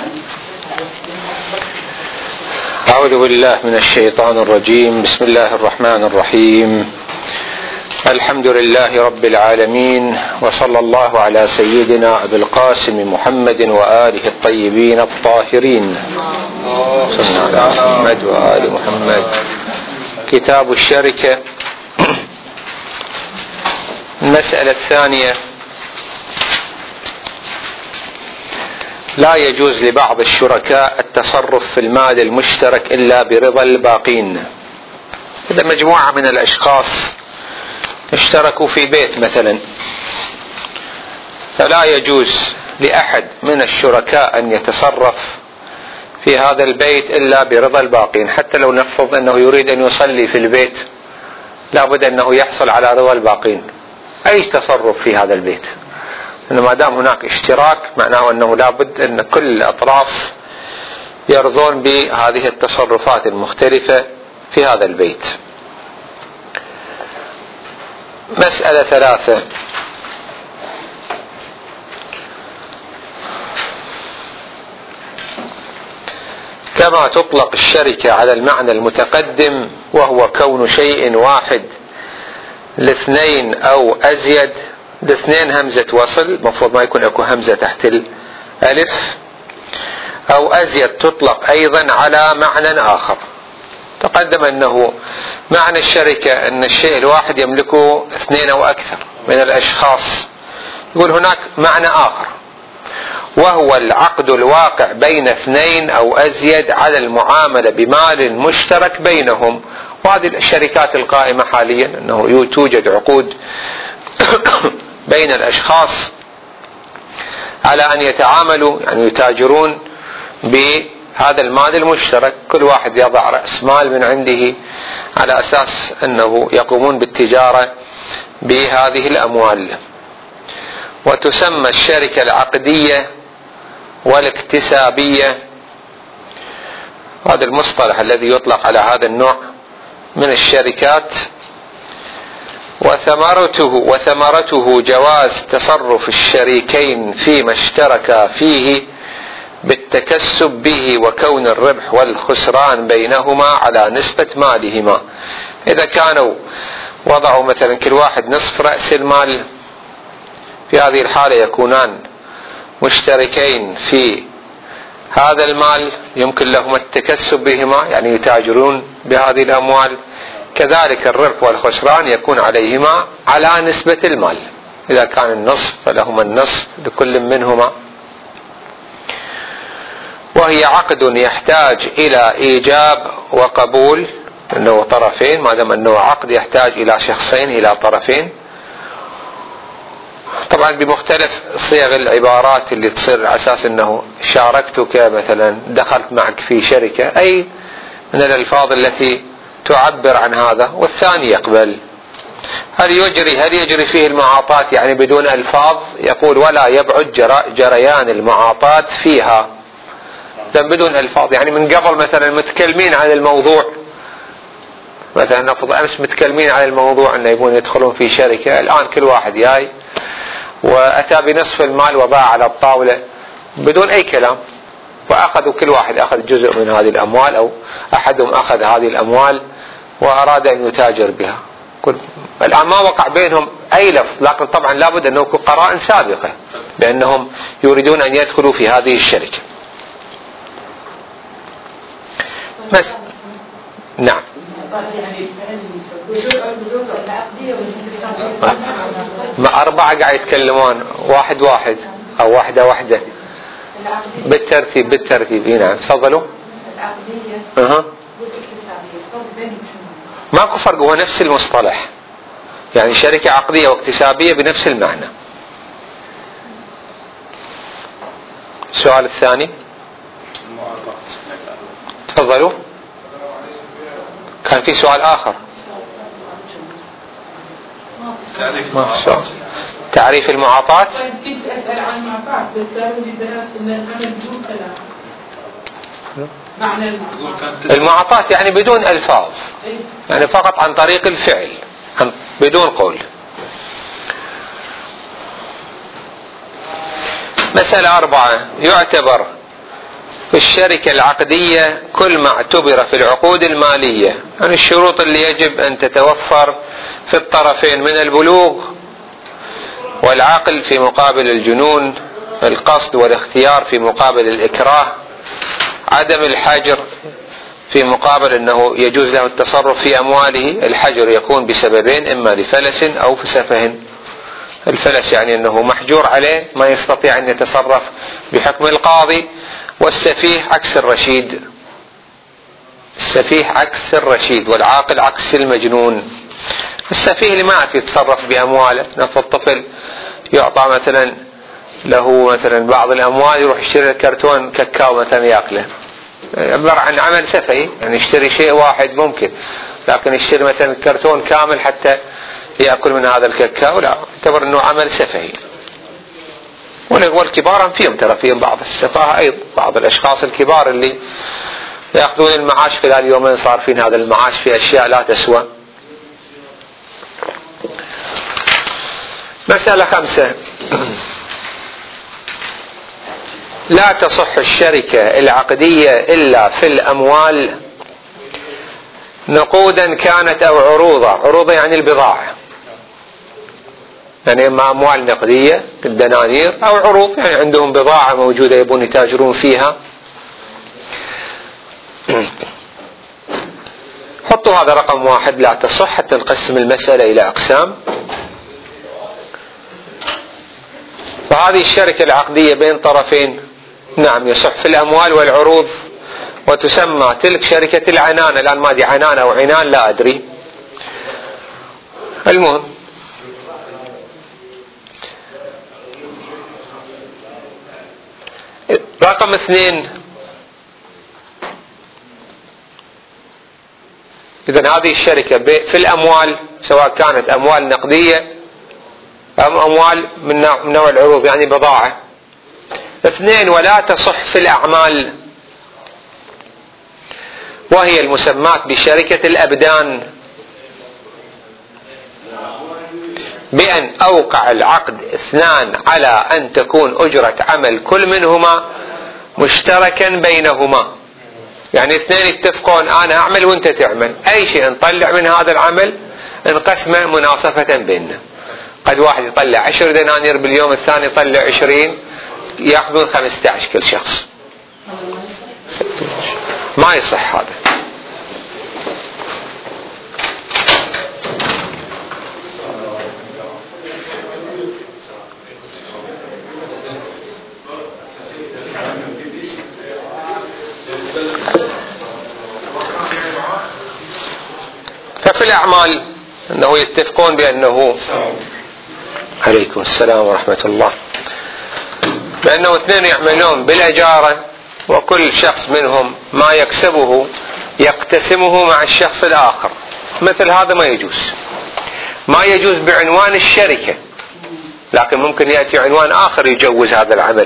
أعوذ بالله من الشيطان الرجيم. بسم الله الرحمن الرحيم. الحمد لله رب العالمين، وصلى الله على سيدنا أبي القاسم محمد وآله الطيبين الطاهرين. صلى الله على محمد وآل محمد. كتاب الشركة. المسألة الثانية: لا يجوز لبعض الشركاء التصرف في المال المشترك إلا برضا الباقين. إذا مجموعة من الأشخاص اشتركوا في بيت مثلا، فلا يجوز لأحد من الشركاء أن يتصرف في هذا البيت إلا برضا الباقين. حتى لو نفرض أنه يريد أن يصلي في البيت، لابد أنه يحصل على رضا الباقين. أي تصرف في هذا البيت، إنه ما دام هناك اشتراك معناه أنه لابد أن كل الأطراف يرضون بهذه التصرفات المختلفة في هذا البيت. مسألة 3: كما تطلق الشركة على المعنى المتقدم وهو كون شيء واحد لاثنين أو أزيد. الاثنين همزة وصل، مفروض ما يكون اكو همزة تحت الألف. أو أزيد تطلق أيضا على معنى آخر. تقدم أنه معنى الشركة أن الشيء الواحد يملكه اثنين أو أكثر من الأشخاص. يقول هناك معنى آخر، وهو العقد الواقع بين اثنين أو أزيد على المعاملة بمال مشترك بينهم. وهذه الشركات القائمة حاليا أنه توجد عقود بين الأشخاص على أن يتعاملوا، يعني يتاجرون بهذا المال المشترك. كل واحد يضع رأس مال من عنده على أساس أنه يقومون بالتجارة بهذه الأموال. وتسمى الشركة العقدية والاكتسابية. هذا المصطلح الذي يطلق على هذا النوع من الشركات. وثمرته جواز تصرف الشريكين فيما اشتركا فيه بالتكسب به، وكون الربح والخسران بينهما على نسبة مالهما. إذا كانوا وضعوا مثلا كل واحد نصف رأس المال، في هذه الحالة يكونان مشتركين في هذا المال، يمكن لهم التكسب بهما، يعني يتاجرون بهذه الأموال. كذلك الربح والخسران يكون عليهما على نسبة المال. إذا كان النصف فلهما النصف لكل منهما. وهي عقد يحتاج إلى إيجاب وقبول، أنه طرفين، ما دام أنه عقد يحتاج إلى شخصين، إلى طرفين. طبعا بمختلف صيغ العبارات اللي تصير على أساس أنه شاركتك مثلا، دخلت معك في شركة، أي من الألفاظ التي تعبر عن هذا. والثاني يقبل. هل يجري فيه المعاطات، يعني بدون ألفاظ؟ يقول ولا يبعد جريان المعاطات فيها. بدون ألفاظ، يعني من قبل مثلا متكلمين عن الموضوع، مثلا نفرض أمس متكلمين عن الموضوع أن يبون يدخلون في شركة، الآن كل واحد جاي وأتى بنصف المال وضع على الطاولة بدون أي كلام، وأخذوا كل واحد أخذ جزء من هذه الأموال، أو أحدهم أخذ هذه الأموال وأراد أن يتاجر بها. الآن ما وقع بينهم أي لفظ، لكن طبعا لابد أن يكون قرائن سابقة بأنهم يريدون أن يدخلوا في هذه الشركة. بس نعم. ما أربعة قاعد يتكلمون، واحد أو واحدة بالترتيب. نعم تفضلوا. ماكو فرق، هو نفس المصطلح، يعني شركة عقدية واكتسابية بنفس المعنى. السؤال الثاني تفضلوا. كان في سؤال آخر. تعريف المعاطات. المعاطات يعني بدون ألفاظ، يعني فقط عن طريق الفعل بدون قول. مسألة 4: يعتبر في الشركة العقدية كل ما اعتبر في العقود المالية، يعني الشروط اللي يجب أن تتوفر في الطرفين من البلوغ والعقل في مقابل الجنون، القصد والاختيار في مقابل الإكراه، عدم الحجر في مقابل أنه يجوز له التصرف في أمواله. الحجر يكون بسببين، إما لفلس أو في سفه. الفلس يعني أنه محجور عليه ما يستطيع أن يتصرف بحكم القاضي، والسفيه عكس الرشيد. السفيه عكس الرشيد والعاقل عكس المجنون. السفيه اللي ما يعرف يتصرف بأمواله، نفس طفل يعطى مثلا له مثلا بعض الأموال يروح يشتري كرتون كاكاو مثلا يأكله، عبارة عن عمل سفهي. يعني يشتري شيء واحد ممكن، لكن يشتري مثلا كرتون كامل حتى يأكل من هذا الكاكاو، لا، يعتبر أنه عمل سفهي. والكبار فيهم ترى فيهم بعض السفاهة أيضا. بعض الأشخاص الكبار اللي يأخذون المعاش خلال يومين صار فين هذا المعاش في أشياء لا تسوى. مسألة 5. لا تصح الشركة العقدية إلا في الأموال، نقودا كانت أو عروضة. عروضة يعني البضاعة، يعني إما أموال نقدية الدنانير، أو عروض يعني عندهم بضاعة موجودة يبون يتاجرون فيها. حطوا هذا رقم 1 لا تصح، حتى نقسم المسألة إلى أقسام. فهذه الشركة العقدية بين طرفين نعم يصح في الأموال والعروض، وتسمى تلك شركة العنان. الآن ما دي عنان أو عنان لا أدري. المهم رقم 2، إذن هذه الشركة في الأموال سواء كانت أموال نقدية أو أموال من نوع العروض يعني بضاعة. 2 ولا تصح في الأعمال، وهي المسمات بشركة الأبدان، بأن أوقع العقد 2 على أن تكون أجرة عمل كل منهما مشتركا بينهما. يعني 2 يتفقون أنا أعمل وأنت تعمل، أي شيء نطلع من هذا العمل نقسمه مناصفة بيننا. قد واحد يطلع 10 دنانير باليوم، الثاني يطلع 20، يأخذون 15 كل شخص. ما يصح هذا. ففي الأعمال أنه يتفقون بأنه عليكم السلام ورحمة الله، بأنه 2 يعملون بالأجارة، وكل شخص منهم ما يكسبه يقتسمه مع الشخص الآخر. مثل هذا ما يجوز. ما يجوز بعنوان الشركة، لكن ممكن يأتي عنوان آخر يجوز هذا العمل.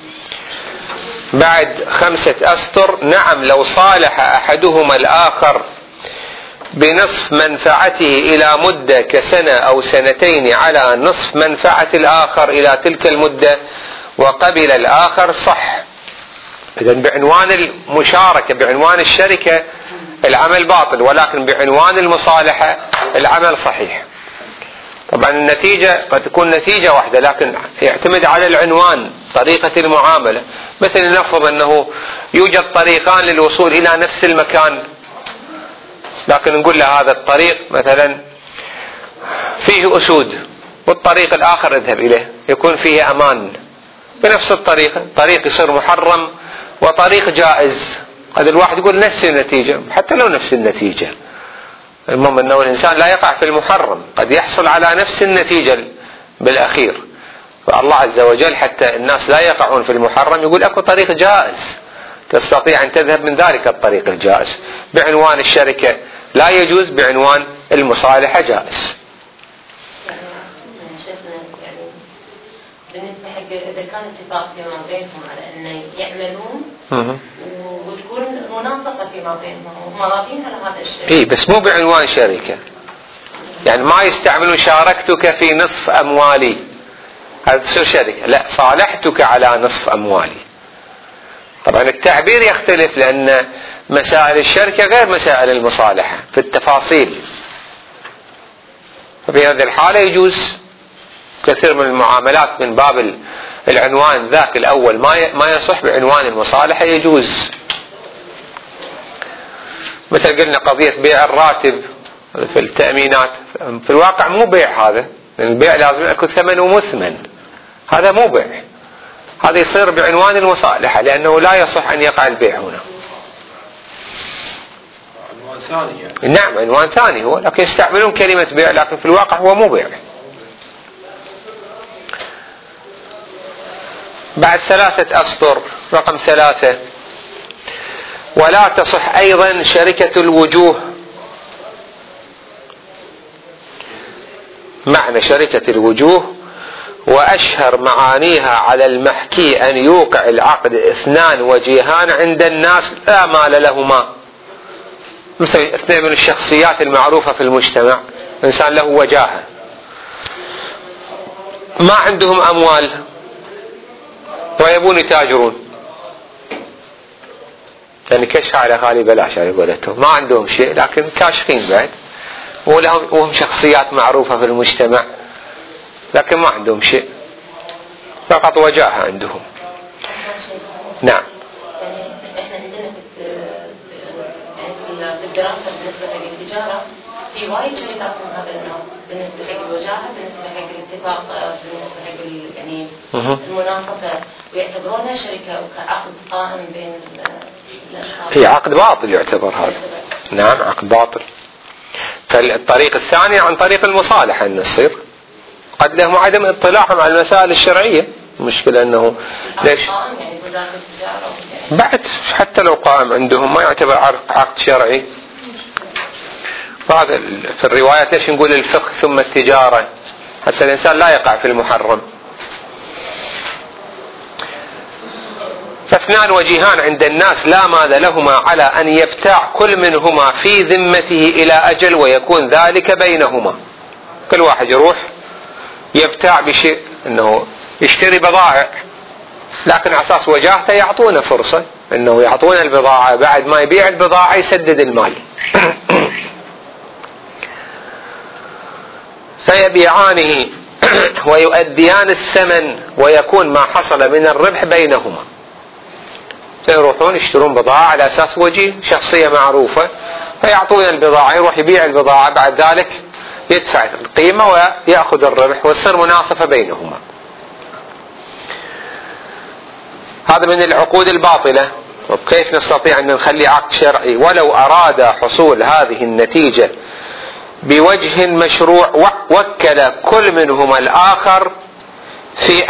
بعد 5 أسطر نعم لو صالح أحدهما الآخر بنصف منفعته إلى مدة كسنة أو سنتين على نصف منفعة الآخر إلى تلك المدة وقبل الآخر صح. إذن بعنوان المشاركة بعنوان الشركة العمل باطل، ولكن بعنوان المصالحة العمل صحيح. طبعا النتيجة قد تكون نتيجة واحدة، لكن يعتمد على العنوان طريقة المعاملة. مثل نفرض أنه يوجد طريقان للوصول إلى نفس المكان، لكن نقول له هذا الطريق مثلا فيه أسود والطريق الآخر اذهب إليه يكون فيه أمان. بنفس الطريقة طريق يصير محرم وطريق جائز، قد الواحد يقول نفس النتيجة حتى لو نفس النتيجة. المهم أنه الإنسان لا يقع في المحرم، قد يحصل على نفس النتيجة بالأخير. فالله عز وجل حتى الناس لا يقعون في المحرم يقول أكو طريق جائز تستطيع أن تذهب من ذلك الطريق الجائز. بعنوان الشركة لا يجوز، بعنوان المصالحة جائز. بالنسبة حق إذا كان اتفاق فيما بينهم على أن يعملون وتكون مناصفة فيما بينهم وهم راضين على هذا الشيء. إيه بس مو بعنوان شركة، يعني ما يستعملون شاركتك في نصف أموالي هذا تصير شركة، لا صالحتك على نصف أموالي. طبعا يعني التعبير يختلف، لأن مسائل الشركة غير مسائل المصالحة في التفاصيل. ففي هذه الحالة يجوز كثير من المعاملات من باب العنوان ذاك الأول ما يصح بعنوان المصالحة يجوز. مثل قلنا قضية بيع الراتب في التأمينات، في الواقع مو بيع هذا، البيع لازم يكون ثمن ومثمن، هذا مو بيع، هذا يصير بعنوان المصالحة لأنه لا يصح أن يقع البيع هنا. عنوان ثاني يعني. نعم عنوان ثاني هو، لكن يستعملون كلمة بيع لكن في الواقع هو مو بيع. بعد 3 أسطر رقم 3، ولا تصح أيضا شركة الوجوه. معنى شركة الوجوه وأشهر معانيها على المحكي أن يوقع العقد 2 وجيهان عند الناس لا مال لهما، مثل 2 من الشخصيات المعروفة في المجتمع، إنسان له وجاهة ما عندهم أموال ويبون يتاجرون، يعني كشف على خالي بلاش على قولتهم، ما عندهم شيء لكن كاشخين بعد، وهم شخصيات معروفة في المجتمع لكن ما عندهم شيء، فقط وجاهة عندهم. نعم. احنا عندنا في الدراسة بالنسبة للتجارة في وايد شركات من هذا النوع، بالنسبة حق الوجاهة، بالنسبة حق الاتفاق، بالنسبة حق يعني المناصفة، ويعتبرونها شركة كعقد قائم بين الأشخاص. هي عقد باطل يعتبر هذا. نعم عقد باطل. فالطريق الثاني عن طريق المصالحة أن يصير، قد لهم عدم اطلاعهم على المسائل الشرعية، المشكلة أنه ليش يعني وزارة التجارة بعد حتى لو قائم عندهم ما يعتبر عقد شرعي. وهذا في الروايات ليش نقول الفقه ثم التجارة، حتى الإنسان لا يقع في المحرم. 2 وجيهان عند الناس لا مال لهما على أن يبتاع كل منهما في ذمته إلى أجل ويكون ذلك بينهما. كل واحد يروح يبتاع بشيء، أنه يشتري بضائع، لكن على أساس وجاهته يعطونه فرصة أنه يعطون البضاعة، بعد ما يبيع البضاعة يسدد المال. فيبيعانه ويؤديان الثمن ويكون ما حصل من الربح بينهما. يروحون يشترون بضاعة على أساس وجيه، شخصية معروفة، فيعطون البضاعة، يروح يبيع البضاعة، بعد ذلك يدفع القيمة ويأخذ الربح وتصير مناصفة بينهما. هذا من العقود الباطلة. وكيف نستطيع أن نخلي عقد شرعي ولو أراد حصول هذه النتيجة بوجه مشروع وكل كل منهما الآخر في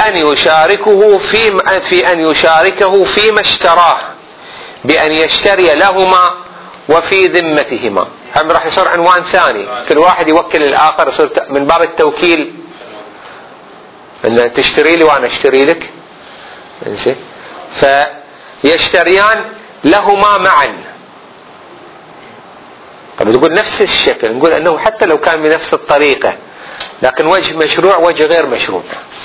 أن يشاركه فيما اشتراه بأن يشتري لهما وفي ذمتهما. هم راح يصير عنوان ثاني، كل واحد يوكل الآخر، يصير من باب التوكيل، أن تشتري لي وأنا اشتري لك، فيشتريان لهما معا. طب تقول نفس الشكل، نقول أنه حتى لو كان بنفس الطريقة لكن وجه مشروع وجه غير مشروع.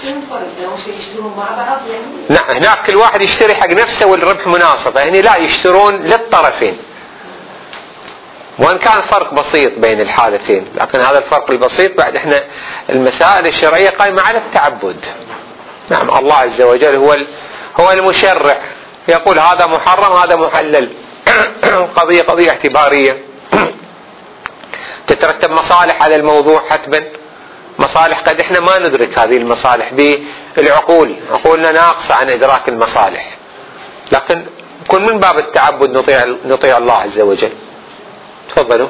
نعم هناك كل واحد يشتري حق نفسه والربح مناصفة، هنا لا، يشترون للطرفين، وان كان فرق بسيط بين الحالتين، لكن هذا الفرق البسيط بعد احنا المسائل الشرعية قائمة على التعبد. نعم الله عز وجل هو المشرع، يقول هذا محرم هذا محلل. قضية اعتبارية، تترتب مصالح على الموضوع حتما، مصالح قد احنا ما ندرك هذه المصالح بالعقول، عقولنا ناقصة عن إدراك المصالح، لكن كن من باب التعبد نطيع الله عز وجل. تفضلوا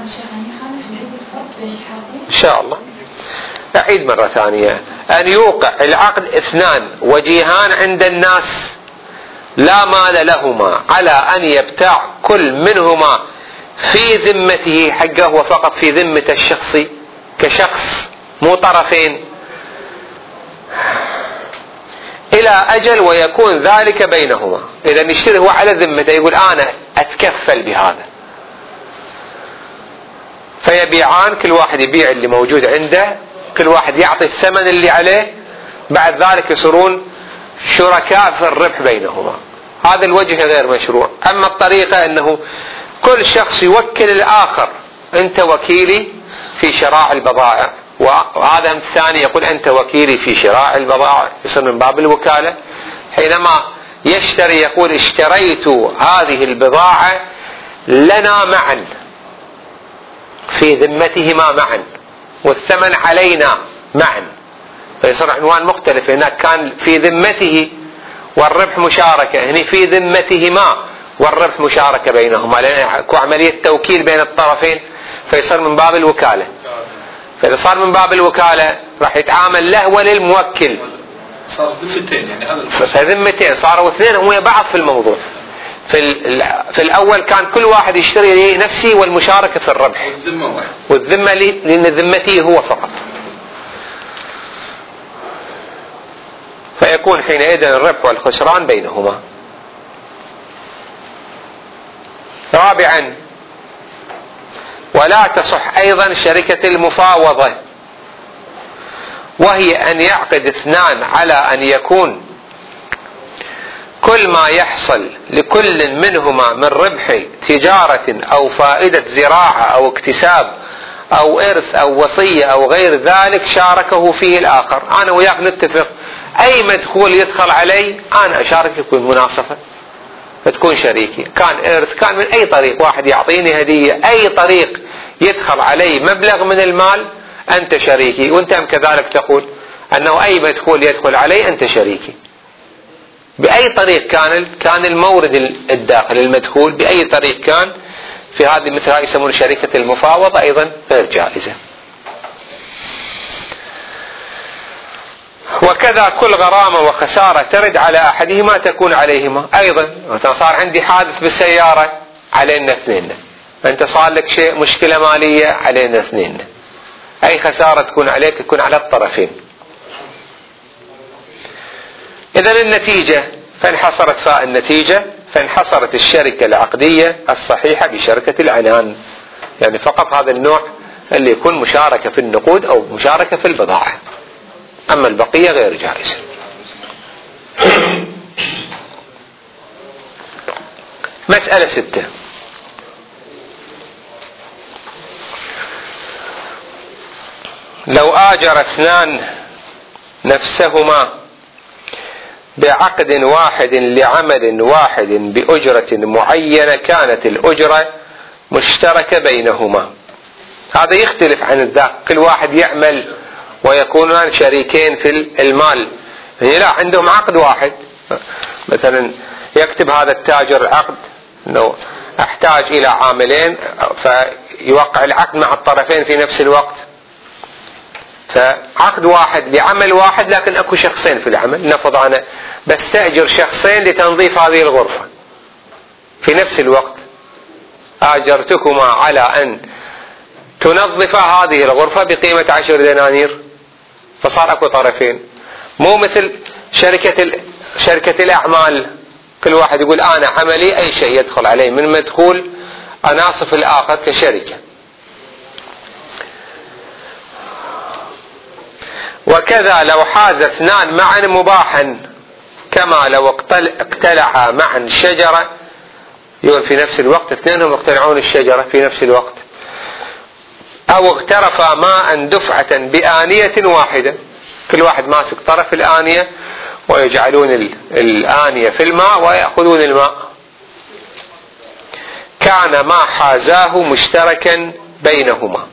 إن شاء الله. أعيد مرة ثانية، أن يوقع العقد 2 وجيهان عند الناس لا مال لهما على أن يبتاع كل منهما في ذمته، حقه وفقط في ذمة الشخص كشخص مو طرفين، إلى أجل ويكون ذلك بينهما. إذا يشتري هو على ذمته، يقول أنا أتكفل بهذا، فيبيعان، كل واحد يبيع اللي موجود عنده، كل واحد يعطي الثمن اللي عليه، بعد ذلك يصيرون شركاء في الربح بينهما. هذا الوجه غير مشروع. أما الطريقة أنه كل شخص يوكل الآخر، أنت وكيلي في شراء البضائع، وهذا الثاني يقول أنت وكيلي في شراء البضائع، يصير من باب الوكالة. حينما يشتري يقول اشتريت هذه البضاعة لنا معا، في ذمتهما معا، والثمن علينا معا، فيصير عنوان مختلف. هناك كان في ذمته والربح مشاركة، هنا في ذمتهما والربح مشاركة بينهما، لأن يكون عملية توكيل بين الطرفين، فيصير من باب الوكالة. فإذا صار من باب الوكالة راح يتعامل له وللموكل، صار ذمتين، يعني هذا فذمتين صاروا اثنين هم ويا بعض في الموضوع. في الأول كان كل واحد يشتري لنفسه والمشاركة في الربح، والذمة لأن ذمته هو فقط. فيكون حينئذ الربح والخسران بينهما. رابعا، ولا تصح أيضا شركة المفاوضة، وهي أن يعقد اثنان على أن يكون كل ما يحصل لكل منهما من ربح تجارة أو فائدة زراعة أو اكتساب أو إرث أو وصية أو غير ذلك شاركه فيه الآخر. أنا وياك نتفق أي مدخول يدخل علي أنا أشارك، يكون مناصفة فتكون شريكي، كان إرث كان من أي طريق، واحد يعطيني هدية، أي طريق يدخل علي مبلغ من المال أنت شريكي، وأنت كذلك تقول أنه أي مدخول يدخل علي أنت شريكي. بأي طريق كان المورد الداخل المدخول بأي طريق كان، في هذه مثل هذه يسمون شركة المفاوضة، أيضا غير جائزة. وكذا كل غرامة وخسارة ترد على أحدهما تكون عليهما أيضا. مثلا صار عندي حادث بالسيارة علينا اثنين، أنت صار لك شيء مشكلة مالية علينا اثنين، أي خسارة تكون عليك تكون على الطرفين. إذن النتيجة فانحصرت فاء النتيجة، فانحصرت الشركة العقدية الصحيحة بشركة العنان، يعني فقط هذا النوع اللي يكون مشاركة في النقود أو مشاركة في البضاعة، أما البقية غير جائزة. مسألة 6، لو آجر اثنان نفسهما بعقد واحد لعمل واحد بأجرة معينة كانت الأجرة مشتركة بينهما. هذا يختلف عن الذاك، كل واحد يعمل ويكونان شريكين في المال. يعني لا، عندهم عقد واحد، مثلا يكتب هذا التاجر العقد انه احتاج الى عاملين، فيوقع العقد مع الطرفين في نفس الوقت، فعقد واحد لعمل واحد لكن اكو شخصين في العمل. نفرض انا بستأجر شخصين لتنظيف هذه الغرفة في نفس الوقت، آجرتكما على ان تنظف هذه الغرفة بقيمة 10 دنانير، فصار اكو طرفين. مو مثل شركة الاعمال، كل واحد يقول انا عملي اي شيء يدخل عليه من مدخول اناصف الاخر كشركة. وكذا لو حاز اثنان معا مباحا، كما لو اقتلعا معا شجرة، يقول في نفس الوقت اثنينهم يقتلعون الشجرة في نفس الوقت، او اغترفا ماء دفعة بآنية واحدة، كل واحد ماسك طرف الآنية ويجعلون الآنية في الماء ويأخذون الماء، كان ما حازاه مشتركا بينهما،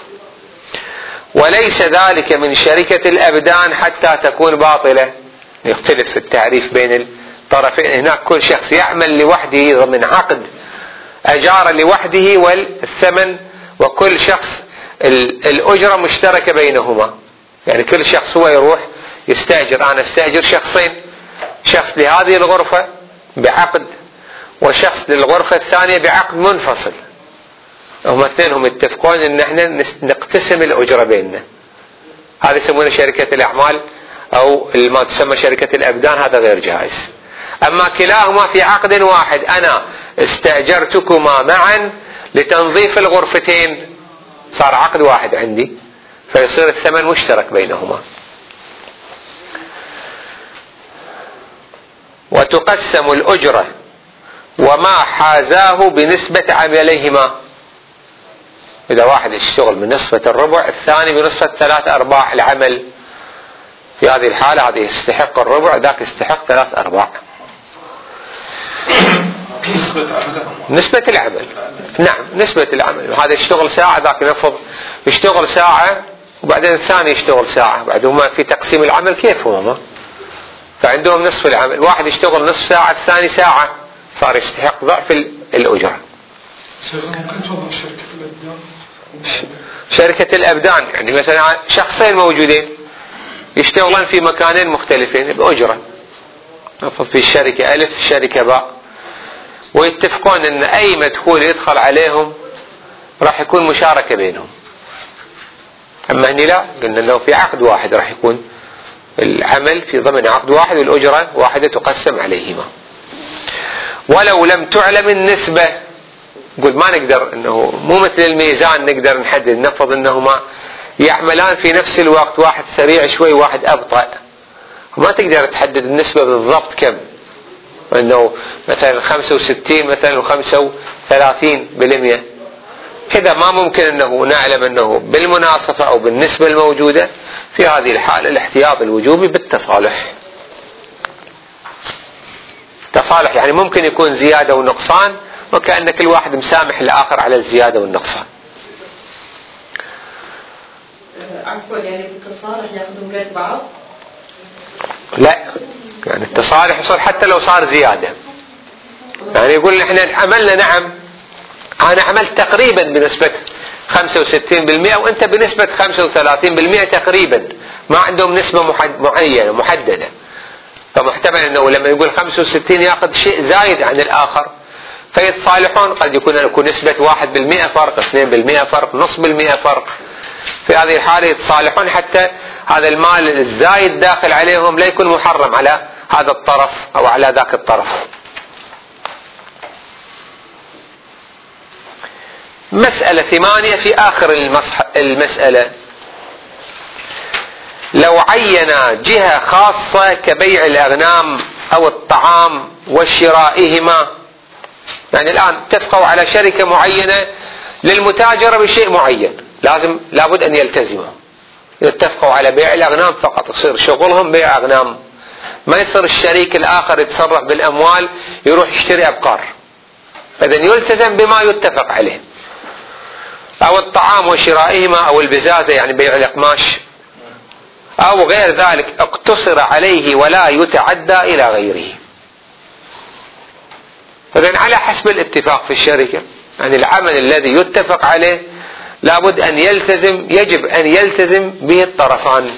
وليس ذلك من شركة الأبدان حتى تكون باطلة. يختلف في التعريف بين الطرفين، هناك كل شخص يعمل لوحده ضمن عقد أجار لوحده والثمن، وكل شخص الأجرة مشتركة بينهما، يعني كل شخص هو يروح يستأجر، أنا استأجر شخصين، شخص لهذه الغرفة بعقد وشخص للغرفة الثانية بعقد منفصل، هم اثنينهم يتفقون ان احنا نقتسم الأجرة بيننا، هذا يسمونه شركة الأعمال او ما تسمى شركة الأبدان، هذا غير جائز. اما كلاهما في عقد واحد، انا استأجرتكما معا لتنظيف الغرفتين، صار عقد واحد عندي، فيصير الثمن مشترك بينهما. وتقسم الأجرة وما حازاه بنسبة عمليهما. إذا واحد يشتغل من نصفة الربع، الثاني بنصفة 3/4 العمل، في هذه الحالة هذا يستحق الربع، ذاك يستحق 3/4 نسبة العمل. نعم نسبة العمل. هذا يشتغل ساعة، ذاك نفض يشتغل ساعة وبعدين الثاني يشتغل ساعة، بعدهم في تقسيم العمل كيف هم؟ فعندهم نصف العمل، واحد يشتغل نصف ساعة الثاني ساعة، صار يستحق ضعف الأجرة. ممكن تفضل شركة الأبدان؟ شركة الأبدان يعني مثلا شخصين موجودين يشتغلون في مكانين مختلفين بأجرة، نفرض في الشركة ألف الشركة باء، ويتفقون أن أي مدخول يدخل عليهم راح يكون مشاركة بينهم. أما هني لا، قلنا أنه في عقد واحد راح يكون العمل في ضمن عقد واحد والأجرة واحدة تقسم عليهما. ولو لم تعلم النسبة، قل ما نقدر انه مو مثل الميزان نقدر نحدد، نفرض انهما يعملان في نفس الوقت، واحد سريع شوي واحد ابطأ، ما تقدر تحدد النسبة بالضبط كم، انه مثلا 65 مثلا و35% كذا ما ممكن انه نعلم انه بالمناصفة او بالنسبة الموجودة. في هذه الحالة الاحتياط الوجوبي بالتصالح. تصالح يعني ممكن يكون زيادة ونقصان، وكأن كل واحد مسامح الآخر على الزيادة والنقصان. عفوا يعني بالتصالح ياخذون قد بعض؟ لا، يعني التصالح يصير حتى لو صار زيادة، يعني يقول احنا عملنا، نعم انا عملت تقريبا بنسبة 65% وانت بنسبة 35% تقريبا، ما عندهم نسبة معينة محددة، فمحتمل انه لما يقول 65 ياخذ شيء زايد عن الاخر فيتصالحون. قد يكون نسبة 1% فرق، 2% فرق، نصف بالمئة فرق. في هذه الحالة يتصالحون حتى هذا المال الزايد داخل عليهم لا يكون محرم على هذا الطرف او على ذاك الطرف. مسألة 8 في آخر المسألة: لو عين جهة خاصة كبيع الأغنام أو الطعام وشرائهما، يعني الآن اتفقوا على شركة معينة للمتاجرة بشيء معين، لابد أن يلتزموا. اتفقوا على بيع الأغنام فقط، يصير شغلهم بيع أغنام، ما يصير الشريك الآخر يتصرف بالأموال يروح يشتري أبقار، فإذن يلتزم بما يتفق عليه. أو الطعام وشرائهما، أو البزازة يعني بيع الأقماش، أو غير ذلك اقتصر عليه ولا يتعدى إلى غيره. فإذن على حسب الاتفاق في الشركة، يعني العمل الذي يتفق عليه لابد أن يلتزم، يجب أن يلتزم به الطرفان.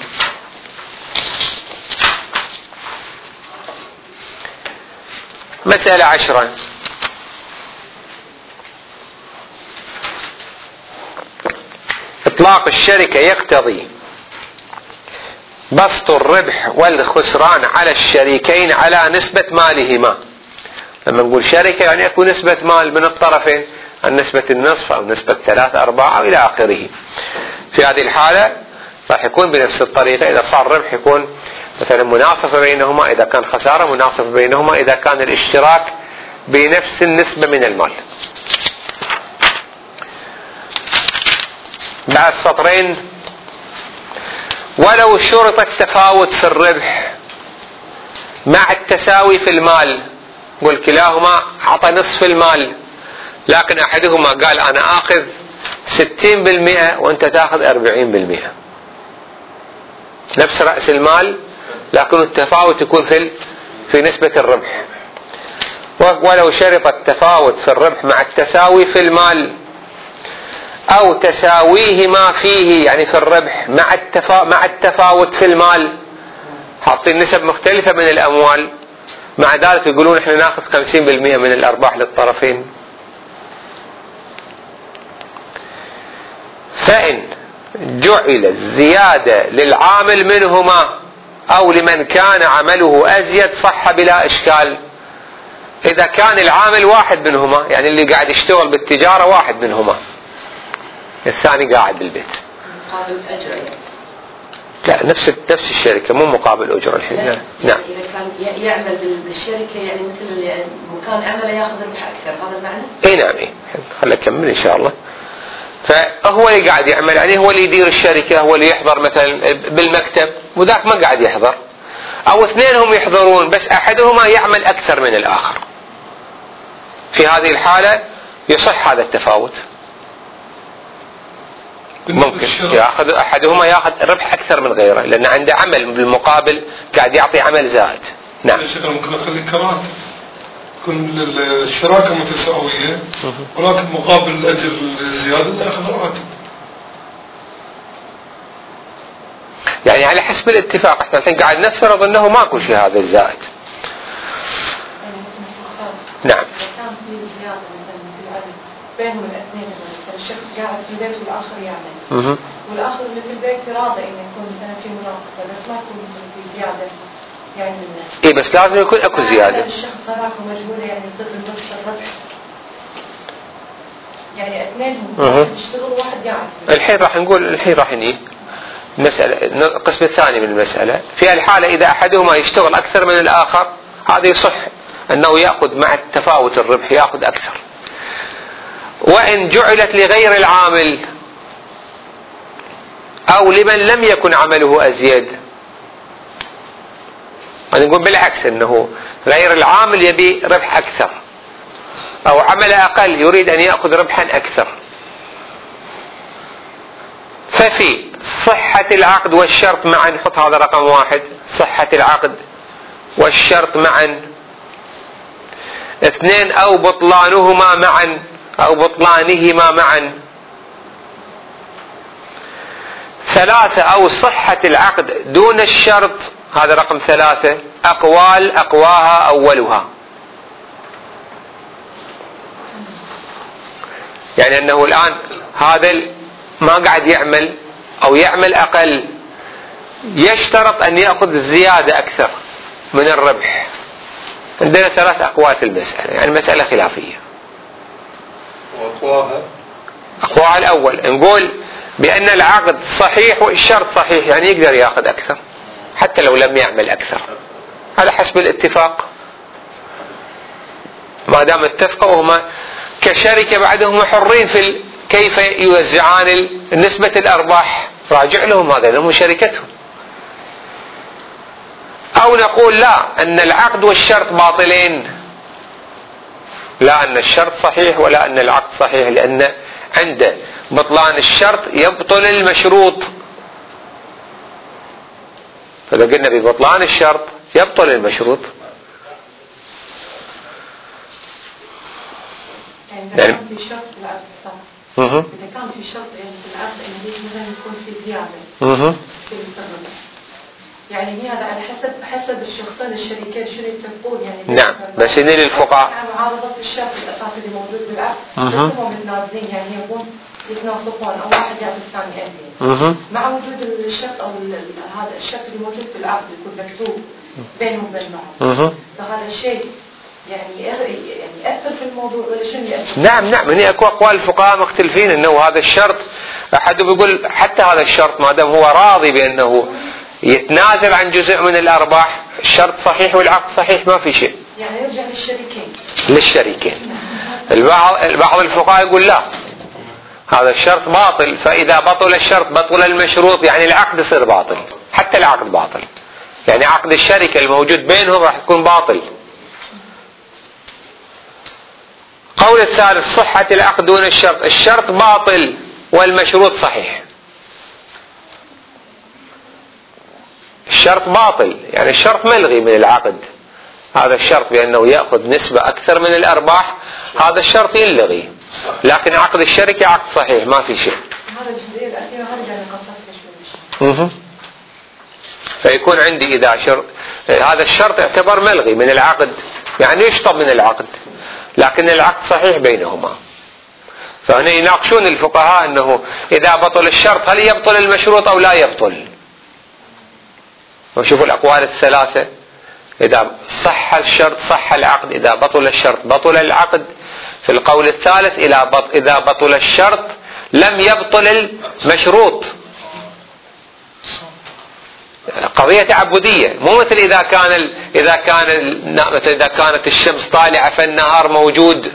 مسألة 10: إطلاق الشركة يقتضي بسط الربح والخسران على الشريكين على نسبة مالهما. لما نقول شركة يعني يكون نسبة مال من الطرفين، نسبة النصف أو نسبة 3/4 أو إلى آخره. في هذه الحالة راح يكون بنفس الطريقة. إذا صار ربح يكون مثلا مناصفة بينهما، إذا كان خسارة مناصفة بينهما، إذا كان الاشتراك بنفس النسبة من المال. بعد سطرين: ولو شرط التفاوت في الربح مع التساوي في المال، قل كلاهما عطى نصف المال، لكن أحدهما قال أنا آخذ 60% وأنت تأخذ 40%، نفس رأس المال لكن التفاوت يكون في نسبة الربح. ولو شرط التفاوت في الربح مع التساوي في المال أو تساويهما فيه، يعني في الربح مع التفاوت في المال، حاطين نسب مختلفة من الأموال، مع ذلك يقولون احنا ناخذ 50% من الأرباح للطرفين. فإن جعل الزيادة للعامل منهما أو لمن كان عمله أزيد صح بلا إشكال. إذا كان العامل واحد منهما، يعني اللي قاعد يشتغل بالتجارة واحد منهما، الثاني قاعد بالبيت، لا، نفس الشركة، مو مقابل أجرة الحين. نعم. إذا كان يعمل بالشركة يعني مثل يعني مكان عمله ياخذ ربح أكثر، هذا المعنى؟ اي نعم. خلينا نكمل إن شاء الله. فهو اللي قاعد يعمل، يعني هو اللي يدير الشركة، هو اللي يحضر مثلا بالمكتب، وذاك ما قاعد يحضر، أو اثنينهم يحضرون بس أحدهما يعمل أكثر من الآخر. في هذه الحالة يصح هذا التفاوت. ممكن يأخذ أحدهما يأخذ ربح أكثر من غيره، لأن عنده عمل بالمقابل قاعد يعطي عمل زائد. نعم. ممكن أخلي كراتب تكون الشراكة متساوية، ولكن مقابل الأجر الزيادة يأخذ راتب. يعني على حسب الاتفاق. احنا الحين قاعد نفترض انه ماكو شيء هذا الزائد. نعم. كان في زيادة مثلا في العدد بينهم الاثنين، الشخص قاعد في البيت والآخر يعمل، والآخر اللي في البيت راضي إنه يكون مثلا في مناقصة، بس ما يكون في زيادة يعني من الناس. إيه بس لازم يكون أكو زيادة. الشخص هذاك مجهولة يعني يصير نفس الربح. يعني اثنينهم يشتغلوا واحد يعرف. الحين راح نجي مسألة القسم الثاني من المسألة. في الحالة إذا أحدهما يشتغل أكثر من الآخر، هذا يصح أنه يأخذ مع التفاوت الربح يأخذ أكثر. وإن جعلت لغير العامل أو لمن لم يكن عمله أزيد، نقول بالعكس أنه غير العامل يبي ربح أكثر، أو عمل أقل يريد أن يأخذ ربحا أكثر، ففي صحة العقد والشرط معا، نحط هذا رقم 1، صحة العقد والشرط معا. 2 أو بطلانهما معا أو بطلانهما معا. 3 أو صحة العقد دون الشرط، هذا رقم 3، أقوال أقواها أولها. يعني أنه الآن هذا ما قاعد يعمل أو يعمل أقل، يشترط أن يأخذ زيادة أكثر من الربح. عندنا 3 أقوال في المسألة، يعني مسألة خلافية. أقوال الأول نقول بأن العقد صحيح والشرط صحيح، يعني يقدر يأخذ أكثر حتى لو لم يعمل أكثر على حسب الاتفاق، ما دام اتفقوا هما كشركة بعدهم حرين في كيف يوزعان نسبة الأرباح، راجع لهم، هذا لهم شركتهم. أو نقول لا، أن العقد والشرط باطلين، لا أن الشرط صحيح ولا أن العقد صحيح، لأن عند بطلان الشرط يبطل المشروط. فإذا قلنا ببطلان الشرط يبطل المشروط. يعني كان في شرط العقد صح. إذا كان في شرط يعني في العقد إنه مثلا يكون في زيادة في المستقبل، يعني هذا على حسب الشخصين الشركات شنو يتفقون يعني. نعم، بس هنا للفقهاء معارضة الشرط الأساسي اللي موجود بالعقد بس هم متنازلين، يعني يبون يتناصفون أو واحد يعطي الثاني أزيد مع وجود الشرط، أو هذا الشرط اللي موجود في العقد يكون مكتوب بينهم وبين بعض. فهذا الشيء يعني يأثر في الموضوع ولا شنو يأثر؟ نعم هنا اكو اقوال الفقهاء مختلفين انه هذا الشرط، احد بيقول حتى هذا الشرط ما دام هو راضي بانه يتنازل عن جزء من الارباح، الشرط صحيح والعقد صحيح، ما في شيء. يعني يرجع للشريكين. بعض الفقهاء يقول لا، هذا الشرط باطل، فاذا بطل الشرط بطل المشروط، يعني العقد يصير باطل، حتى العقد باطل، يعني عقد الشركة الموجود بينهم راح يكون باطل. قول الثالث صحة العقد دون الشرط، الشرط باطل والمشروط صحيح. الشرط باطل يعني الشرط ملغي من العقد، هذا الشرط بأنه يأخذ نسبة أكثر من الأرباح، هذا الشرط يلغي، لكن عقد الشركة عقد صحيح ما في شيء. هذا الجزئية الأخيرة هرجع نقصص شوي. فيكون عندي إذا هذا الشرط يعتبر ملغي من العقد، يعني يشطب من العقد، لكن العقد صحيح بينهما. فهنا يناقشون الفقهاء أنه إذا بطل الشرط هل يبطل المشروط أو لا يبطل. وشوفوا الأقوال الثلاثة، إذا صح الشرط صح العقد، إذا بطل الشرط بطل العقد. في القول الثالث إذا بطل الشرط لم يبطل المشروط. قضية تعبدية، مو مثل إذا كانت الشمس طالعة فالنهار موجود.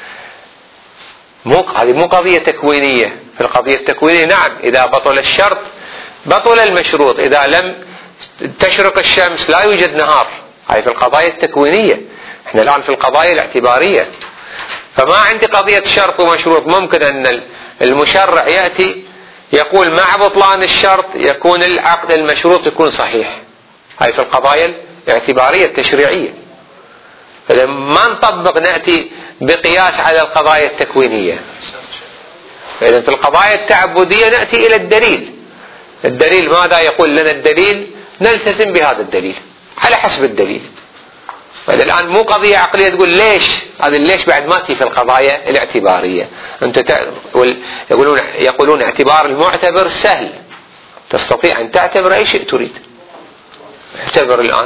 هذه مو قضية تكوينية. في القضية التكوينية نعم، إذا بطل الشرط بطل المشروط، إذا لم تشرق الشمس لا يوجد نهار. هذه في القضايا التكوينية. احنا الآن في القضايا الاعتبارية، فما عندي قضية شرط ومشروط. ممكن أن المشرع يأتي يقول مع بطلان الشرط يكون العقد المشروط يكون صحيح. هاي في القضايا الاعتبارية التشريعية. فلما نطبق نأتي بقياس على القضايا التكوينية. إذن في القضايا التعبدية نأتي إلى الدليل. الدليل ماذا يقول لنا الدليل؟ نلتزم بهذا الدليل على حسب الدليل. فإذا الآن مو قضية عقلية تقول ليش، هذا ليش بعد ما تي في القضايا الاعتبارية. يقولون اعتبار المعتبر سهل، تستطيع أن تعتبر أي شيء تريد. اعتبر الآن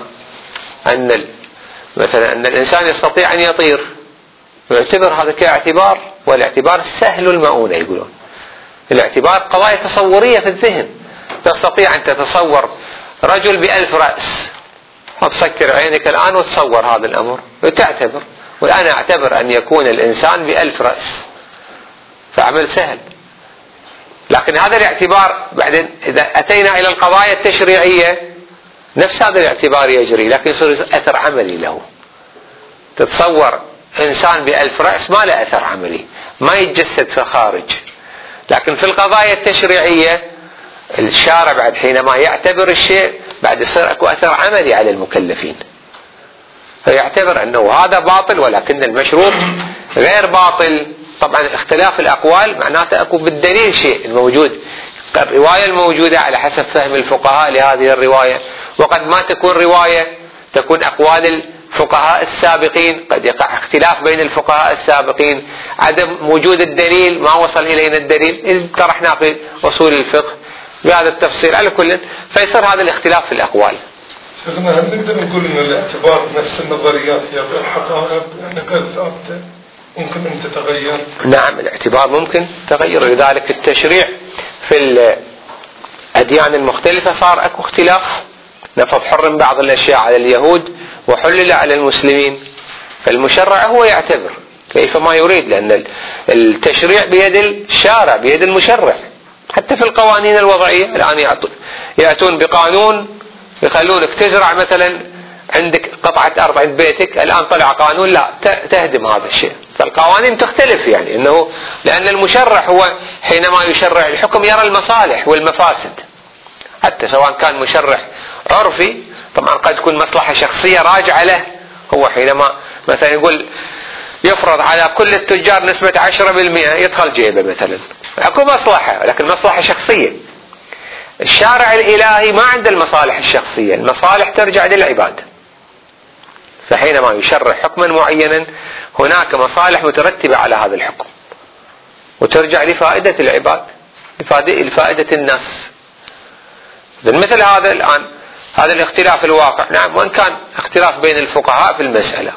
مثلا أن الإنسان يستطيع أن يطير، يعتبر هذا كاعتبار، والاعتبار سهل المؤونة. يقولون الاعتبار قضايا تصورية في الذهن. تستطيع أن تتصور رجل ب1000 رأس، تسكر عينك الآن وتصور هذا الأمر وتعتبر. وأنا أعتبر أن يكون الإنسان ب1000 رأس، فعمل سهل. لكن هذا الاعتبار بعدين إذا أتينا إلى القضايا التشريعية نفس هذا الاعتبار يجري، لكن يصير أثر عملي له. تتصور إنسان ب1000 رأس ما له أثر عملي، ما يتجسد في الخارج. لكن في القضايا التشريعية الشارع بعد حينما يعتبر الشيء بعد يصير أكو أثر عملي على المكلفين، فيعتبر أنه هذا باطل ولكن المشروط غير باطل. طبعا اختلاف الأقوال معناته أكو بالدليل شيء الموجود، الرواية الموجودة على حسب فهم الفقهاء لهذه الرواية. وقد ما تكون رواية، تكون أقوال الفقهاء السابقين، قد يقع اختلاف بين الفقهاء السابقين، عدم وجود الدليل، ما وصل إلينا الدليل. إذ طرحنا في أصول الفقه بهذا التفصيل على كل، فيصير هذا الاختلاف في الأقوال. شيخنا هل نقدر نقول أن الاعتبار نفس النظريات هي غير حقائق، يعني غير ثابتة، ممكن أن تتغير؟ نعم، الاعتبار ممكن تغير. لذلك التشريع في الأديان المختلفة صار أكو اختلاف. نفض حرم بعض الأشياء على اليهود وحلل على المسلمين، فالمشرع هو يعتبر كيفما يريد، لأن التشريع بيد الشارع بيد المشرع. حتى في القوانين الوضعية الآن يأتون بقانون يخلونك تزرع مثلا عندك قطعة أرض عند بيتك، الآن طلع قانون لا تهدم هذا الشيء. فالقوانين تختلف، يعني أنه لأن المشرع هو حينما يشرع الحكم يرى المصالح والمفاسد. حتى سواء كان مشرع عرفي، طبعا قد تكون مصلحة شخصية راجعة له. هو حينما مثلا يقول يفرض على كل التجار نسبة 10% يدخل جيبه مثلا، اكو مصلحة، لكن مصلحة شخصية. الشارع الإلهي ما عنده المصالح الشخصية، المصالح ترجع للعباد. فحينما يشرع حكما معينا هناك مصالح مترتبة على هذا الحكم وترجع لفائدة العباد، لفائدة الناس. مثل هذا الآن هذا الاختلاف الواقع، نعم، وإن كان اختلاف بين الفقهاء في المسألة.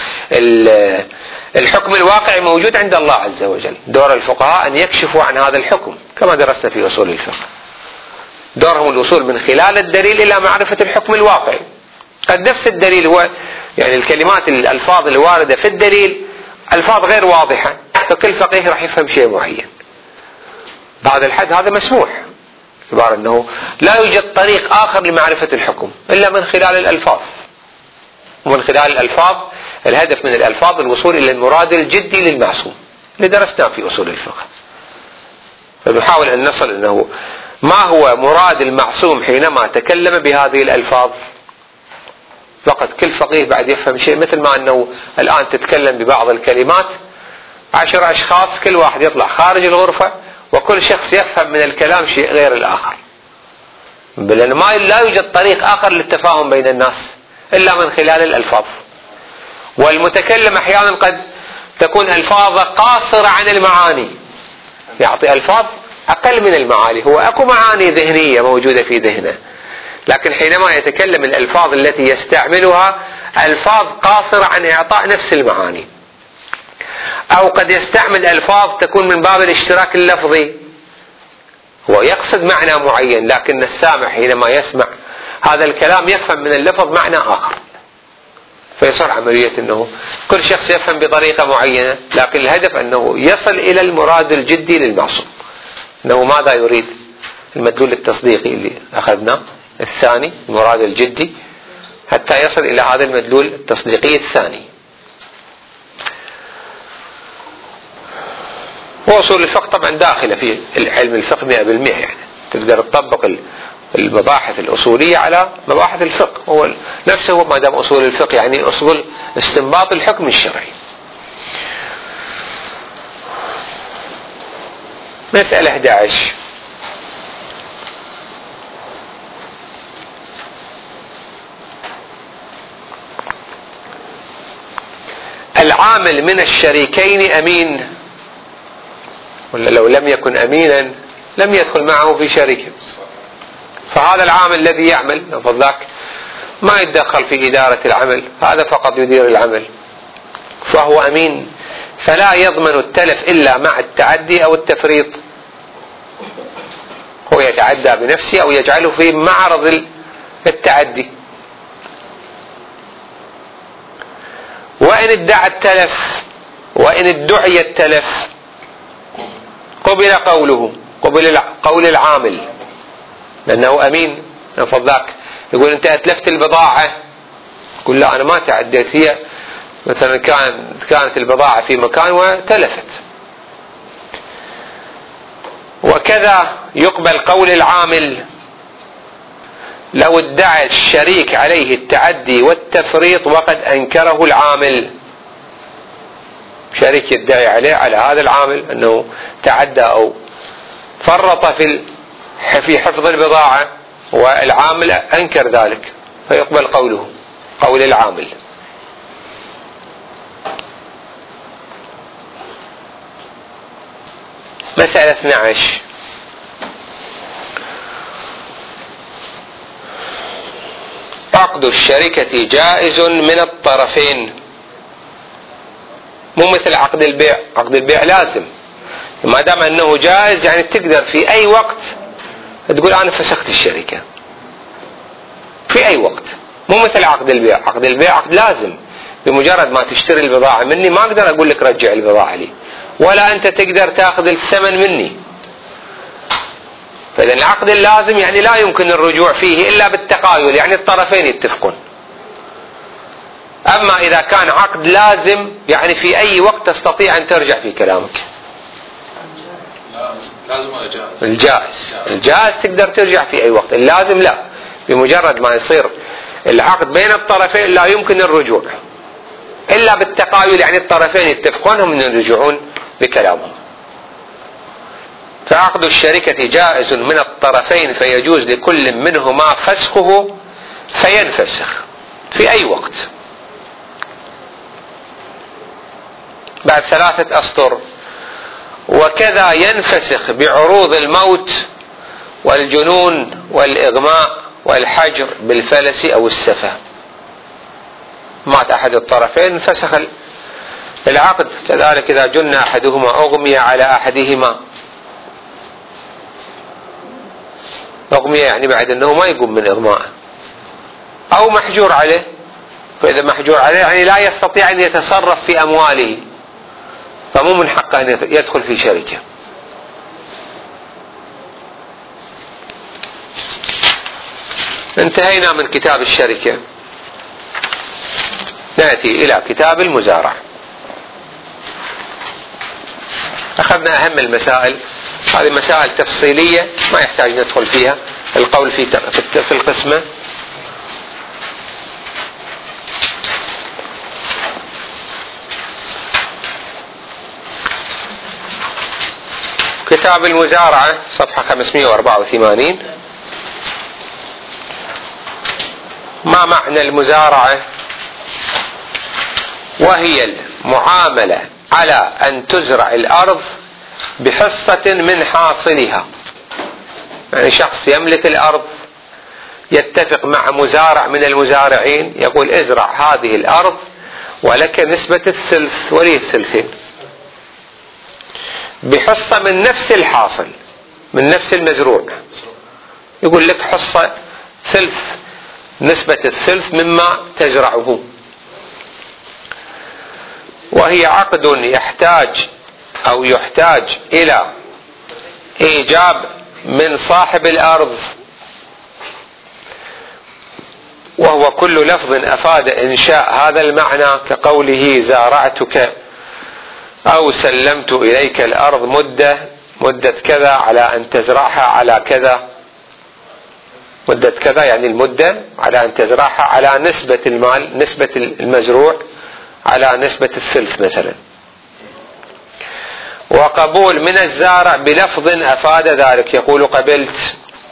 الحكم الواقعي موجود عند الله عز وجل. دور الفقهاء أن يكشفوا عن هذا الحكم كما درسنا في أصول الفقه. دورهم الوصول من خلال الدليل إلى معرفة الحكم الواقعي. قد نفس الدليل هو يعني الكلمات الألفاظ الواردة في الدليل ألفاظ غير واضحة، فكل فقيه راح يفهم شيء معين. بعد الحد هذا مسموح، باعتبار أنه لا يوجد طريق آخر لمعرفة الحكم إلا من خلال الألفاظ. ومن خلال الألفاظ الهدف من الألفاظ الوصول إلى المراد الجدي للمعصوم اللي درسناه في أصول الفقه. فنحاول أن نصل أنه ما هو مراد المعصوم حينما تكلم بهذه الألفاظ. فقط كل فقيه بعد يفهم شيء، مثل ما أنه الآن تتكلم ببعض الكلمات 10 أشخاص كل واحد يطلع خارج الغرفة وكل شخص يفهم من الكلام شيء غير الآخر، لأن لا يوجد طريق آخر للتفاهم بين الناس إلا من خلال الألفاظ. والمتكلم أحيانا قد تكون ألفاظه قاصرة عن المعاني، يعطي ألفاظ أقل من المعاني. هو أكو معاني ذهنية موجودة في ذهنه، لكن حينما يتكلم الألفاظ التي يستعملها ألفاظ قاصرة عن إعطاء نفس المعاني. أو قد يستعمل ألفاظ تكون من باب الاشتراك اللفظي، هو يقصد معنى معين، لكن السامع حينما يسمع هذا الكلام يفهم من اللفظ معنى آخر، فيصير عملية أنه كل شخص يفهم بطريقة معينة، لكن الهدف أنه يصل إلى المراد الجدي للمعصوم، أنه ماذا يريد. المدلول التصديقي اللي أخذناه الثاني المراد الجدي، حتى يصل إلى هذا المدلول التصديقي الثاني. وأصول الفقه طبعا داخلة في العلم الفقه 100%، يعني تقدر تطبق المباحث الأصولية على مباحث الفقه، هو نفسه ما دام أصول الفقه يعني أصول استنباط الحكم الشرعي. مسألة 11. العامل من الشريكين أمين، ولا لو لم يكن أمينا لم يدخل معه في شركة. فهذا العامل الذي يعمل فضلك ما يتدخل في إدارة العمل، هذا فقط يدير العمل، فهو أمين، فلا يضمن التلف إلا مع التعدي أو التفريط. هو يتعدى بنفسه أو يجعله في معرض التعدي. وإن ادعى التلف، وإن ادعي التلف قبل قوله، قبل قول العامل، لأنه أمين. فضلك يقول أنت أتلفت البضاعة، يقول لا أنا ما تعديت، هي مثلا كانت البضاعة في مكان وتلفت. وكذا يقبل قول العامل لو ادعى الشريك عليه التعدي والتفريط وقد أنكره العامل. شريك يدعي عليه على هذا العامل أنه تعدى أو فرط في حفظ البضاعة، والعامل أنكر ذلك، فيقبل قوله، قول العامل. مسألة 12. عقد الشركة جائز من الطرفين، مو مثل عقد البيع. عقد البيع لازم، ما دام أنه جائز يعني تقدر في أي وقت تقول أنا فسخت الشركة في أي وقت، مو مثل عقد البيع. عقد البيع عقد لازم، بمجرد ما تشتري البضاعة مني ما أقدر أقول لك رجع البضاعة لي، ولا أنت تقدر تأخذ الثمن مني. فإذا العقد اللازم يعني لا يمكن الرجوع فيه إلا بالتقايل، يعني الطرفين يتفقون. أما إذا كان عقد لازم يعني في أي وقت تستطيع أن ترجع في كلامك. لازم ولا جائز؟ الجائز تقدر ترجع في أي وقت، اللازم لا، بمجرد ما يصير العقد بين الطرفين لا يمكن الرجوع إلا بالتقايل، يعني الطرفين يتفقون هم يرجعون بكلامهم. فعقد الشركة جائز من الطرفين فيجوز لكل منهما فسخه فينفسخ في أي وقت بعد 3 أسطر. وكذا ينفسخ بعروض الموت والجنون والإغماء والحجر بالفلس أو السفة. مات أحد الطرفين فسخ العقد. كذلك إذا جن أحدهما أغمي على أحدهما، أغمية يعني بعد أنه ما يقوم من إغماءه، أو محجور عليه. فإذا محجور عليه يعني لا يستطيع أن يتصرف في أمواله، فمو من حقه أن يدخل في شركة. انتهينا من كتاب الشركة، نأتي إلى كتاب المزارع. أخذنا أهم المسائل، هذه مسائل تفصيلية ما يحتاج ندخل فيها، القول في القسمة. كتاب المزارعة صفحة 584. ما معنى المزارعة؟ وهي المعاملة على أن تزرع الأرض بحصة من حاصلها. يعني شخص يملك الأرض يتفق مع مزارع من المزارعين يقول ازرع هذه الأرض ولك نسبة الثلث ولي الثلثين، بحصة من نفس الحاصل من نفس المزروع. يقول لك حصة ثلث نسبة الثلث مما تزرعه، وهي عقد يحتاج إلى إيجاب من صاحب الأرض، وهو كل لفظ أفاد إنشاء هذا المعنى، كقوله زارعتك أو سلمت إليك الأرض مدة كذا على أن تزرعها على كذا، مدة كذا يعني المدة على أن تزرعها على نسبة المال، نسبة المزروع على نسبة الثلث مثلا. وقبول من الزارع بلفظ أفاد ذلك، يقول قبلت.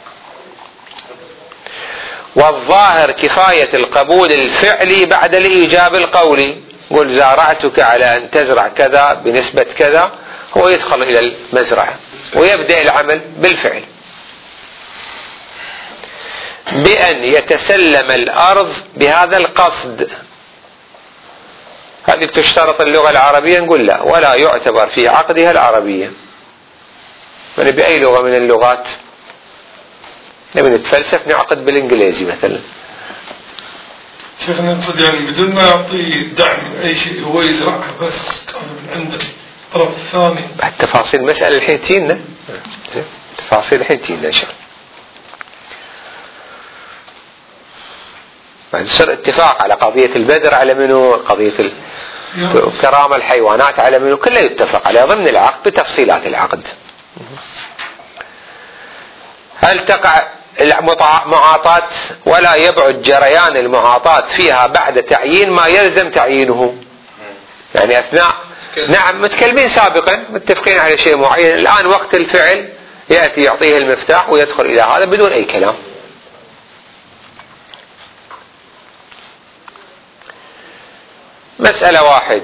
والظاهر كفاية القبول الفعلي بعد الإيجاب القولي، قل زارعتك على أن تزرع كذا بنسبة كذا، هو يدخل إلى المزرعة ويبدأ العمل بالفعل، بأن يتسلم الأرض بهذا القصد. هذه تشترط اللغة العربية؟ نقول لا، ولا يعتبر في عقدها العربية، يعني بأي لغة من اللغات. نبي نتفلسف نعقد بالإنجليزي مثلا. شيخنا نقصد يعني بدون ما يعطي دعم أي شيء، هو يزرعها بس كان من عنده الطرف الثاني. بعد تفاصيل المسألة الحين تينا، تفاصيل الحين تينا إن شاء الله. بعد يصير اتفاق على قضية البذر على منو، قضية كرامة الحيوانات على منو، كله يتفق على ضمن العقد بتفصيلات العقد. هل تقع المعاطاة؟ ولا يبعد جريان المعاطاة فيها بعد تعيين ما يلزم تعيينه، يعني أثناء نعم متكلمين سابقا متفقين على شيء معين، الآن وقت الفعل يأتي يعطيه المفتاح ويدخل إلى هذا بدون أي كلام. مسألة 1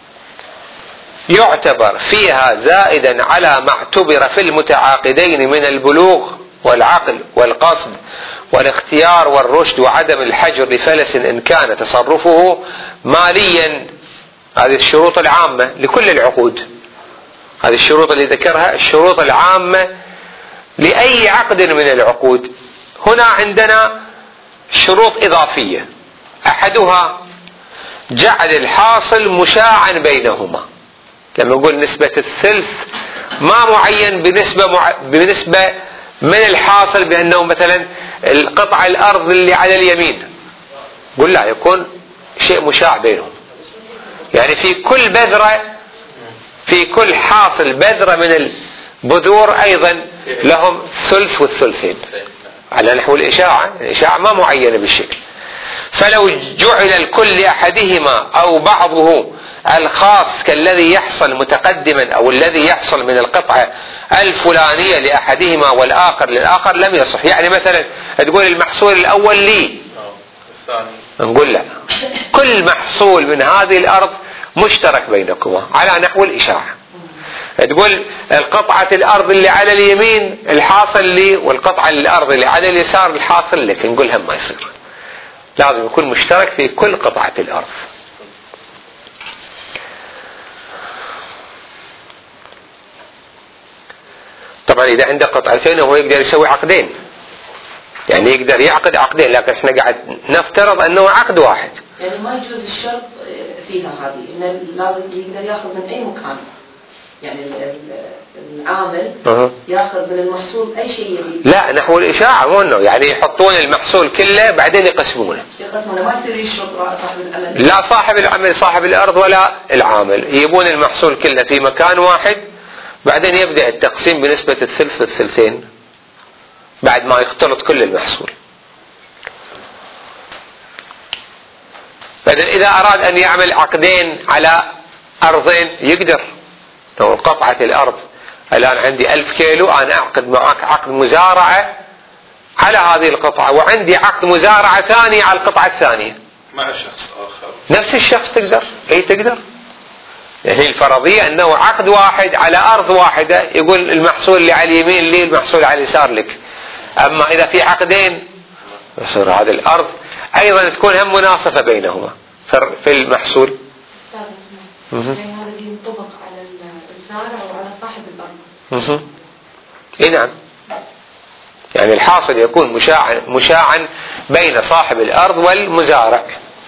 يعتبر فيها زائدا على ما اعتبر في المتعاقدين من البلوغ والعقل والقصد والاختيار والرشد وعدم الحجر لفلس إن كان تصرفه ماليا. هذه الشروط العامة لكل العقود، هذه الشروط اللي ذكرها الشروط العامة لأي عقد من العقود. هنا عندنا شروط إضافية، أحدها جعل الحاصل مشاعا بينهما. لما نقول نسبة الثلث ما معين بنسبة من الحاصل، بأنه مثلا القطع الأرض اللي على اليمين، قل لا، يكون شيء مشاع بينهم، يعني في كل بذرة، في كل حاصل بذرة من البذور أيضا لهم ثلث والثلثين على نحو الإشاعة. الإشاعة ما معينة بالشكل، فلو جعل الكل أحدهما أو بعضه الخاص كالذي يحصل متقدما أو الذي يحصل من القطعة الفلانية لأحدهما والآخر للآخر لم يصح. يعني مثلا تقول المحصول الأول لي، نقول لا، كل محصول من هذه الأرض مشترك بينكما على نحو الإشاعة. تقول القطعة الأرض اللي على اليمين الحاصل لي، والقطعة الأرض اللي على اليسار الحاصل لك، نقولها ما يصير، لازم يكون مشترك في كل قطعة الأرض. طبعا إذا عنده قطعتين هو يقدر يسوي عقدين، يعني يقدر يعقد عقدين، لكن احنا قاعد نفترض أنه عقد واحد. يعني ما يجوز الشرط فيها هذه، إنه لازم يقدر يأخذ من أي مكان، يعني العامل يأخذ من المحصول أي شيء يريد. لا، نحو الإشاعة مو إنه يعني يحطون المحصول كله بعدين يقسمونه. ما يصير يشرط صاحب العمل. لا، صاحب العمل صاحب الأرض ولا العامل، يجيبون المحصول كله في مكان واحد، بعدين يبدأ التقسيم بنسبة الثلث والثلثين بعد ما يختلط كل المحصول. بعدين إذا أراد أن يعمل عقدين على أرضين يقدر. لو قطعة الأرض الآن عندي 1000 كيلو، أنا أعقد معك عقد مزارعة على هذه القطعة، وعندي عقد مزارعة ثانية على القطعة الثانية مع شخص آخر، نفس الشخص تقدر، أي تقدر. يعني الفرضية أنه عقد واحد على أرض واحدة، يقول المحصول اللي على اليمين لي، المحصول على اليسار لك. أما إذا في عقدين يصير هذه الأرض أيضا تكون هم مناصفة بينهما في المحصول. يعني هذا ينطبق على الزارع وعلى صاحب الأرض. إيه نعم، يعني الحاصل يكون مشاعا بين صاحب الأرض والمزارع.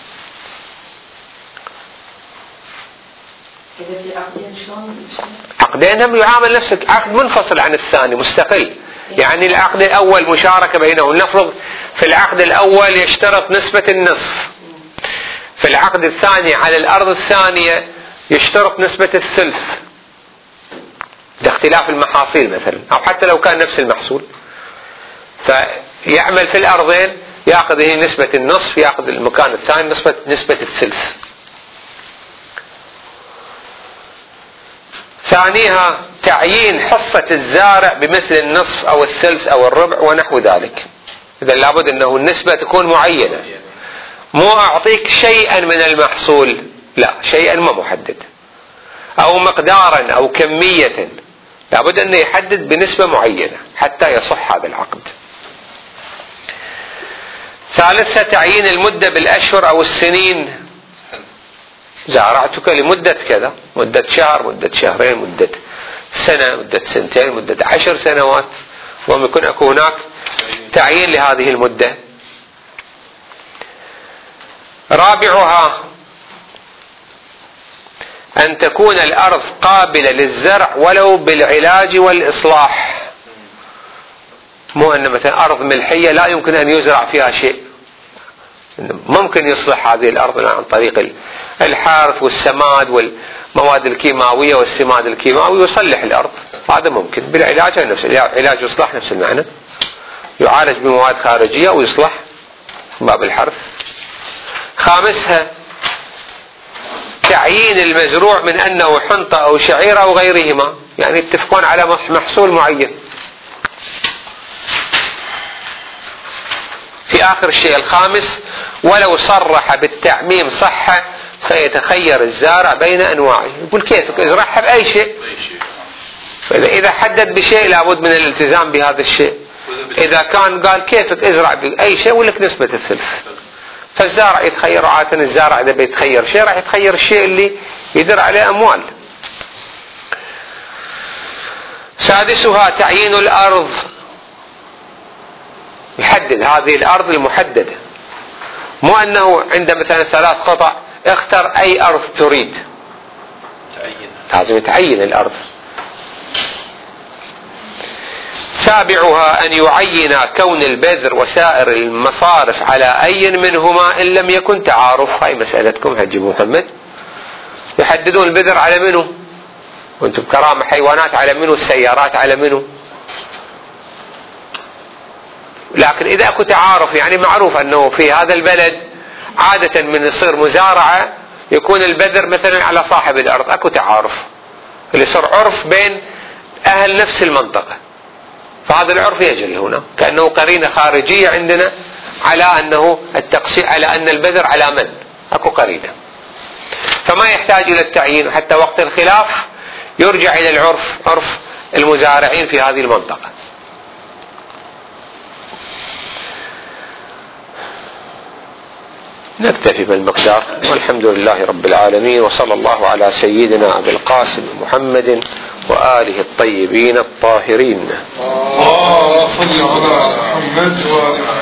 عقدين هم يعامل نفس عقد منفصل عن الثاني مستقل. يعني العقد الأول مشاركة بينهم، نفرض في العقد الأول يشترط نسبة النصف، في العقد الثاني على الأرض الثانية يشترط نسبة الثلث، باختلاف المحاصيل مثلا، أو حتى لو كان نفس المحصول، فيعمل في الأرضين يأخذ هي نسبة النصف، يأخذ المكان الثاني نسبة الثلث. ثانيها تعيين حصة الزارع بمثل النصف أو الثلث أو الربع ونحو ذلك. إذا لابد أنه النسبة تكون معينة، مو أعطيك شيئا من المحصول، لا، شيئا ما محدد، أو مقدارا أو كمية، لابد أنه يحدد بنسبة معينة حتى يصح هذا العقد. ثالثا تعيين المدة بالأشهر أو السنين، زارعتك لمدة كذا، مدة شهر، مدة شهرين، مدة سنة، مدة سنتين، مدة 10 سنوات، ويكون أكو هناك تعيين لهذه المدة. رابعها أن تكون الأرض قابلة للزرع ولو بالعلاج والإصلاح، مو أن مثلا أرض ملحية لا يمكن أن يزرع فيها شيء، ممكن يصلح هذه الأرض عن طريق الحارث والسماد والمواد الكيماوية والسماد الكيماوي، يصلح الأرض، هذا ممكن بالعلاج، نفس العلاج يصلح نفس المعنى، يعالج بمواد خارجية ويصلح باب الحرث. خامسها تعيين المزروع من أنه حنطة أو شعير أو غيرهما، يعني يتفقون على محصول معين. في آخر الشيء الخامس ولو صرح بالتعميم صح فيتخير الزارع بين أنواعه، يقول كيفك ازرعها بأي شيء، فإذا حدد بشيء لابد من الالتزام بهذا الشيء. إذا كان قال كيفك ازرع بأي شيء ولك نسبة الثلث، فالزارع يتخير. عادة الزارع إذا بيتخير شيء راح يتخير الشيء اللي يدر عليه أموال. سادسها تعيين الأرض، يحدد هذه الأرض المحددة، مو أنه عند مثلا 3 قطع اختر أي أرض تريد، لازم تعين الأرض. سابعها أن يعين كون البذر وسائر المصارف على أي منهما إن لم يكن تعارف. هاي مسألتكم حج محمد، يحددون البذر على منه، وانتم كرامة حيوانات على منه، السيارات على منه. لكن إذا أكو تعارف، يعني معروف أنه في هذا البلد عادة من يصير مزارعة يكون البذر مثلا على صاحب الأرض، أكو تعارف اللي يصير عرف بين أهل نفس المنطقة، فهذا العرف يجري هنا كأنه قرينة خارجية عندنا على أنه التقسيم، على أن البذر على من، أكو قرينة، فما يحتاج إلى التعيين. حتى وقت الخلاف يرجع إلى العرف، عرف المزارعين في هذه المنطقة. نكتفي بالمقدار، والحمد لله رب العالمين، وصلى الله على سيدنا أبي القاسم محمد وآله الطيبين الطاهرين. صل على محمد وآله